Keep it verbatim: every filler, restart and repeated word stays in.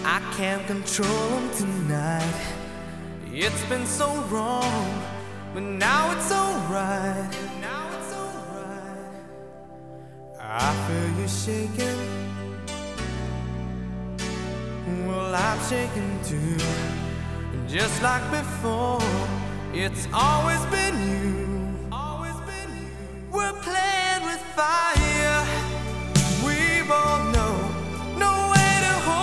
I can't control them tonight. It's been so wrong, but now it's alright. Now it's alright. I feel you shaking. Well, I'm shaking too. Just like before, it's always been you.